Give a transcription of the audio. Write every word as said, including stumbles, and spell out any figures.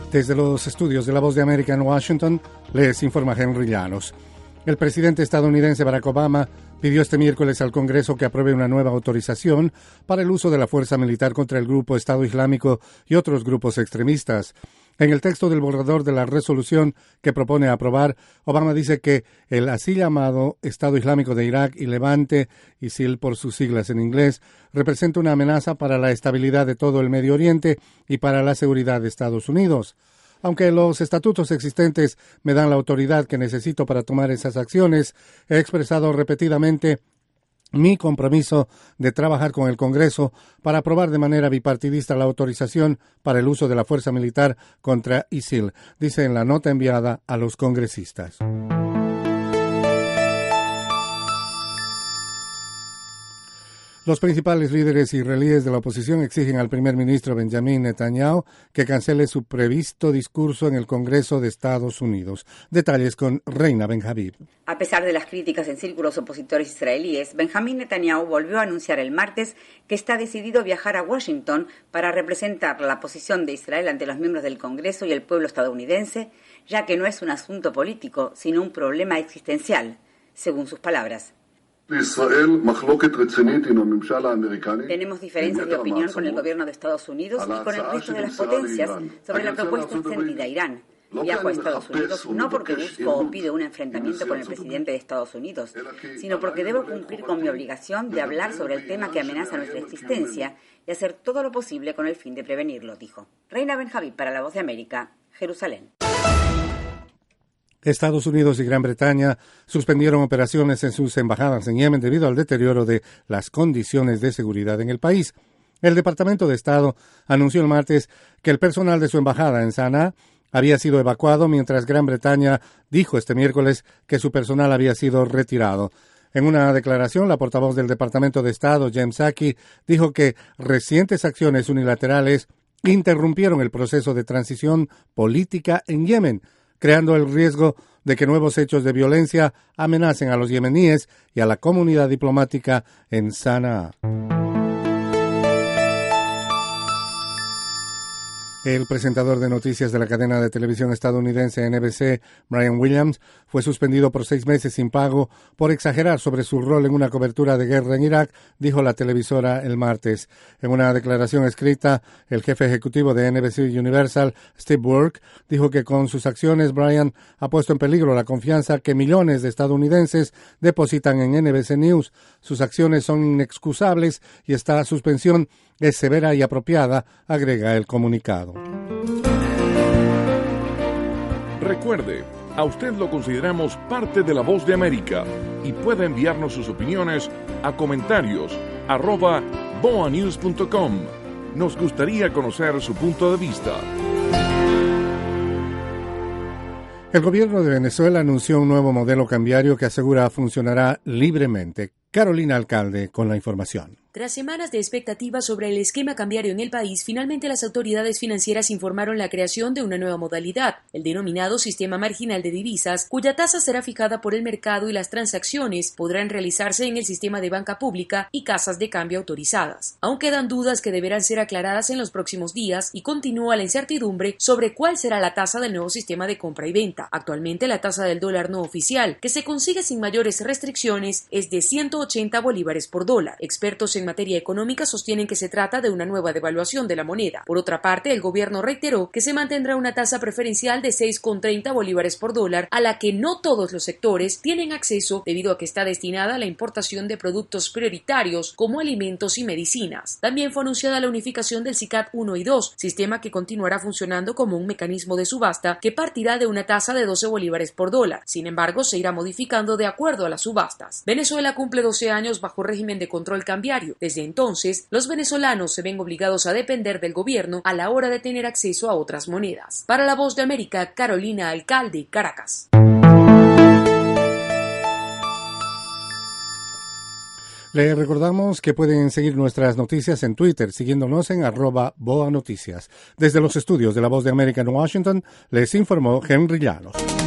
Desde los estudios de La Voz de América en Washington, les informa Henry Llanos. El presidente estadounidense Barack Obama pidió este miércoles al Congreso que apruebe una nueva autorización para el uso de la fuerza militar contra el grupo Estado Islámico y otros grupos extremistas. En el texto del borrador de la resolución que propone aprobar, Obama dice que el así llamado Estado Islámico de Irak y Levante, I S I L por sus siglas en inglés, representa una amenaza para la estabilidad de todo el Medio Oriente y para la seguridad de Estados Unidos. Aunque los estatutos existentes me dan la autoridad que necesito para tomar esas acciones, he expresado repetidamente mi compromiso de trabajar con el Congreso para aprobar de manera bipartidista la autorización para el uso de la fuerza militar contra I S I L, dice en la nota enviada a los congresistas. Los principales líderes israelíes de la oposición exigen al primer ministro Benjamin Netanyahu que cancele su previsto discurso en el Congreso de Estados Unidos. Detalles con Reina Ben-Habib. A pesar de las críticas en círculos opositores israelíes, Benjamin Netanyahu volvió a anunciar el martes que está decidido a viajar a Washington para representar la posición de Israel ante los miembros del Congreso y el pueblo estadounidense, ya que no es un asunto político, sino un problema existencial, según sus palabras. Tenemos diferencias de opinión con el gobierno de Estados Unidos y con el resto de las potencias sobre la propuesta extendida a Irán. Viajo a Estados Unidos no porque busco o pido un enfrentamiento con el presidente de Estados Unidos, sino porque debo cumplir con mi obligación de hablar sobre el tema que amenaza nuestra existencia y hacer todo lo posible con el fin de prevenirlo, dijo. Reina Ben-Habib para La Voz de América, Jerusalén. Estados Unidos y Gran Bretaña suspendieron operaciones en sus embajadas en Yemen debido al deterioro de las condiciones de seguridad en el país. El Departamento de Estado anunció el martes que el personal de su embajada en Sanaa había sido evacuado, mientras Gran Bretaña dijo este miércoles que su personal había sido retirado. En una declaración, la portavoz del Departamento de Estado, Jen Psaki, dijo que recientes acciones unilaterales interrumpieron el proceso de transición política en Yemen, creando el riesgo de que nuevos hechos de violencia amenacen a los yemeníes y a la comunidad diplomática en Sanaa. El presentador de noticias de la cadena de televisión estadounidense N B C, Brian Williams, fue suspendido por seis meses sin pago por exagerar sobre su rol en una cobertura de guerra en Irak, dijo la televisora el martes. En una declaración escrita, el jefe ejecutivo de N B C Universal, Steve Burke, dijo que con sus acciones Brian ha puesto en peligro la confianza que millones de estadounidenses depositan en N B C News. Sus acciones son inexcusables y esta suspensión es severa y apropiada, agrega el comunicado. Recuerde, a usted lo consideramos parte de La Voz de América y puede enviarnos sus opiniones a comentarios arroba boa news punto com. Nos gustaría conocer su punto de vista. El gobierno de Venezuela anunció un nuevo modelo cambiario que asegura funcionará libremente. Carolina Alcalde con la información. Tras semanas de expectativas sobre el esquema cambiario en el país, finalmente las autoridades financieras informaron la creación de una nueva modalidad, el denominado sistema marginal de divisas, cuya tasa será fijada por el mercado y las transacciones podrán realizarse en el sistema de banca pública y casas de cambio autorizadas. Aún quedan dudas que deberán ser aclaradas en los próximos días y continúa la incertidumbre sobre cuál será la tasa del nuevo sistema de compra y venta. Actualmente la tasa del dólar no oficial, que se consigue sin mayores restricciones, es de ciento ochenta bolívares por dólar. Expertos en materia económica sostienen que se trata de una nueva devaluación de la moneda. Por otra parte, el gobierno reiteró que se mantendrá una tasa preferencial de seis con treinta bolívares por dólar, a la que no todos los sectores tienen acceso debido a que está destinada a la importación de productos prioritarios como alimentos y medicinas. También fue anunciada la unificación del SICAD uno y dos, sistema que continuará funcionando como un mecanismo de subasta que partirá de una tasa de doce bolívares por dólar. Sin embargo, se irá modificando de acuerdo a las subastas. Venezuela cumple doce años bajo régimen de control cambiario. Desde entonces, los venezolanos se ven obligados a depender del gobierno a la hora de tener acceso a otras monedas. Para La Voz de América, Carolina Alcalde, Caracas. Le recordamos que pueden seguir nuestras noticias en Twitter, siguiéndonos en arroba boa noticias. Desde los estudios de La Voz de América en Washington, les informó Henry Llanos.